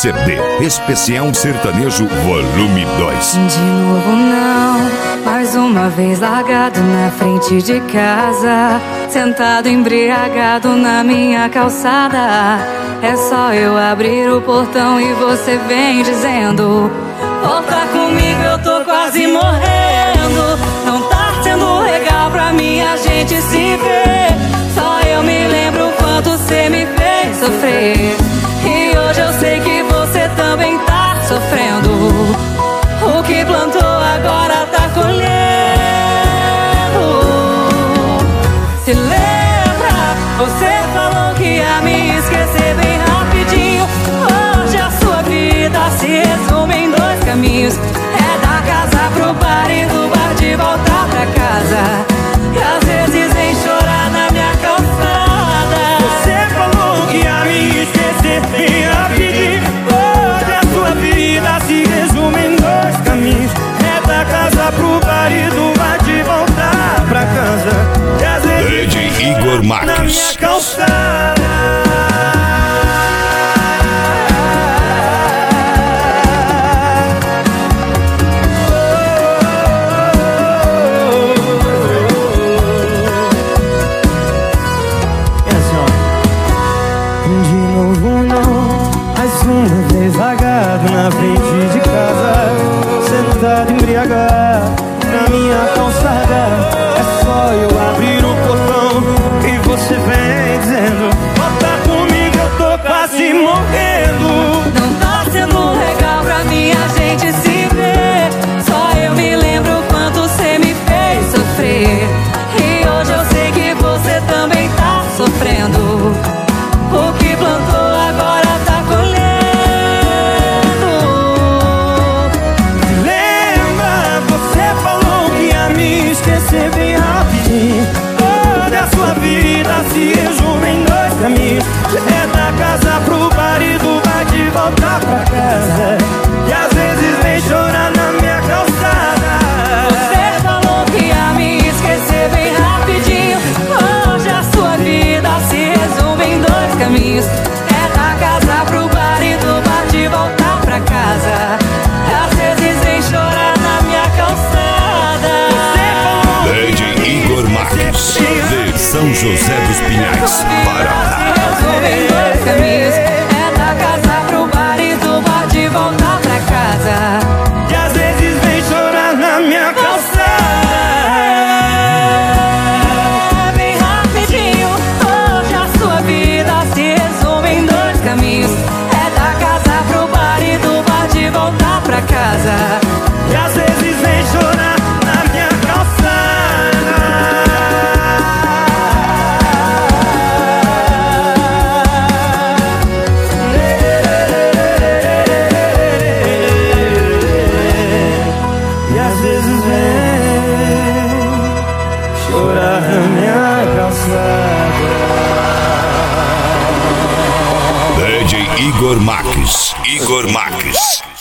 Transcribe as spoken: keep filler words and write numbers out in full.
C D Especial Sertanejo Volume dois. De novo não, mais uma vez largado na frente de casa, sentado embriagado na minha calçada. É só eu abrir o portão e você vem dizendo: volta comigo, eu tô quase morrendo. Não tá sendo legal pra mim a gente se ver. Só eu me lembro o quanto cê me fez sofrer. E hoje eu sei que você também tá sofrendo. O que plantou agora tá colhendo. Se lembra? Você falou que ia me esquecer bem rapidinho. Hoje a sua vida se resume em dois caminhos: é da casa pro bar e do bar de voltar pra casa. E às vezes vem chorar na minha calçada. Você falou que ia me esquecer bem rapidinho. Hoje a sua vida se resume em dois caminhos: é da casa pro bar e do bar de voltar pra casa. E às vezes D J Igor Marques na minha calçada. De novo não, mais uma vez vagado na frente de casa, sentado embriagado na minha calçada. É só eu abrir o portão e você vem dizendo: volta comigo, eu tô quase morrendo. Não tá sendo legal pra mim a gente se ver. Só eu me lembro o quanto cê me fez sofrer. E hoje eu sei que você também tá sofrendo. O que plantou agora tá colhendo. Lembra? Você falou que ia me esquecer bem rapidinho. Toda a sua vida se resume em dois caminhos: é da casa pro bar e do bar de voltar pra casa. E às vezes vem chorar na minha calçada. Você falou que ia me esquecer bem rapidinho. Hoje a sua vida se resume em dois caminhos: é da casa pro bar e do bar de voltar pra casa. Às vezes vem chorar na minha calçada. D J Igor Marques, de São José dos Pinhais, Paraná. Se resume em dois caminhos: é da casa pro bar e do bar de voltar pra casa. E às vezes vem chorar na minha calçada. Bem rapidinho, hoje a sua vida se resume em dois caminhos: é da casa pro bar e do bar de voltar pra casa. E às vezes vem chorar na minha calçada. E às vezes vem chorar na minha calçada. D J Igor Marques, Igor Marques.